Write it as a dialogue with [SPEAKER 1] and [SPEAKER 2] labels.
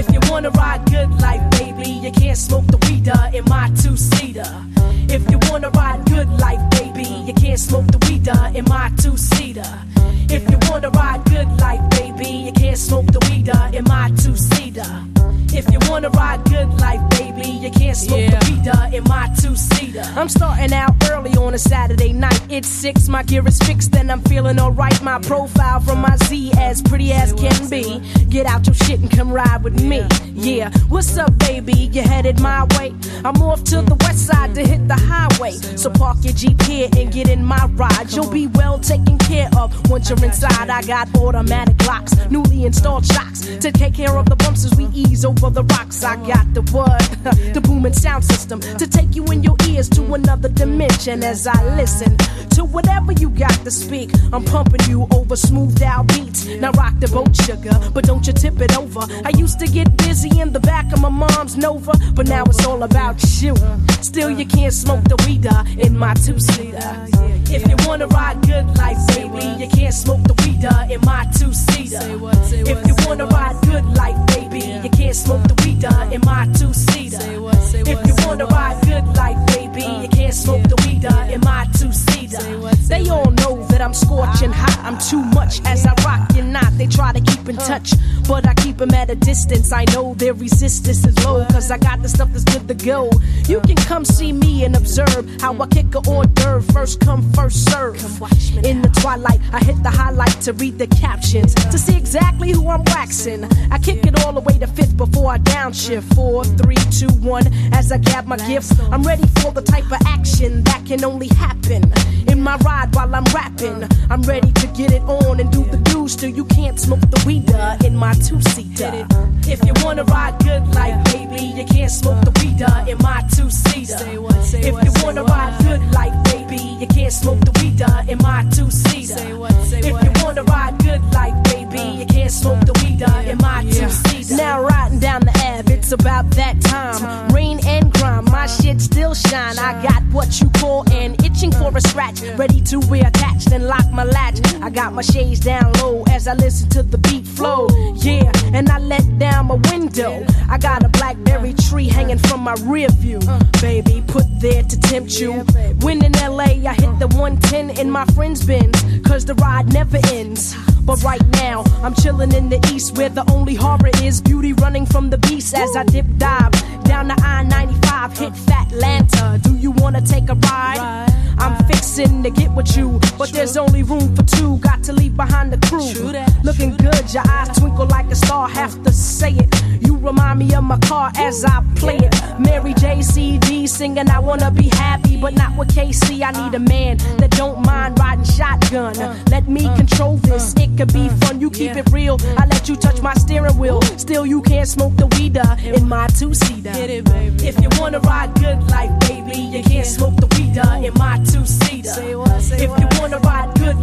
[SPEAKER 1] If you wanna ride good life, baby, you can't smoke the weeder in my two-seater. If you wanna ride good life, baby, you can't smoke the weeder in my two-seater. If you wanna ride good life, baby, you can't smoke the weeder in my two-seater. If you wanna ride good life, baby, you can't smoke the weeder in my two-seater. I'm starting out early on a Saturday night. It's 6, my gear is fixed and I'm feeling alright. My profile from my Z as pretty as can be. Get out your shit and come ride with me. Yeah, what's up, baby? You headed my way? I'm off to the west side to hit the highway. So park your Jeep here and get in my ride. You'll be well taken care of once you're inside. I got automatic locks, newly installed shocks to take care of the bumps as we ease over the rocks. I got the what? The booming sound system to take you in your ears to another dimension as I listen to whatever you got to speak. I'm pumping you over smoothed out beats. Now rock the boat, sugar, but don't you tip it over. I used to get busy in the back of my mom's Nova, but now it's all about you. Still you can't smoke the weeder in my two-seater. If you wanna ride good life, baby, you can't smoke the weeder in my two-seater. If you wanna ride good life, baby, you can't smoke the weeder in my two-seater. If you wanna ride good life, baby, you can't smoke the weeder in my two-seater. They all know that I'm scorching hot. I'm too much as I rock you not. They try to keep in touch, but I keep them at a distance. I know their resistance is low, cause I got the stuff that's good to go. You can come see me and observe how I kick a hors d'oeuvre. First come, first serve. In the twilight, I hit the highlight to read the captions, to see exactly who I'm waxing. I kick it all the way to 5th before I downshift. 4, 3, 2, 1. As I grab my gifts, I'm ready for the type of action that can only happen in my ride while I'm rapping. I'm ready to get it on and do the do. Still you can't smoke the weeder in my two-seater. If you wanna ride good life, baby, you can't smoke the weeder in my two-seater. If you wanna ride good life, baby, you can't smoke the weeder in my two-seater. If you wanna ride good life, baby, you can't smoke the weeder in my two-seater. Now riding down the Ave, it's about that time. Rain and grime, my shit still shine. I got what you call an itching for a scratch, ready to reattach and lock my latch. I got my shades down low as I listen to the beat flow. Yeah, and I let down my window. I got a blackberry tree hanging from my rear view. Baby, put there to tempt you. When in LA, I hit the 110 in my friend's Benz, cause the ride never ends. But right now, I'm chilling in the east where the only harbor is beauty running from the beast as I dip dive down the I-95, hit Fatlanta. Do you wanna take a ride? I'm fixing to get with you, but there's only room for two. Got to leave behind the crew. Looking good, your eyes twinkle like a star. Have to say it. You remind me of my car as I play it. Mary J. C.D. singing I wanna be happy, but not with KC. I need a man that don't mind riding shotgun. Let me control this. It could be fun. You keep it real. I let you touch my steering wheel. Still you can't smoke the weeder in my two-seater. If you wanna ride good life, baby, you can't smoke the weeder in my two-seater. If you wanna ride good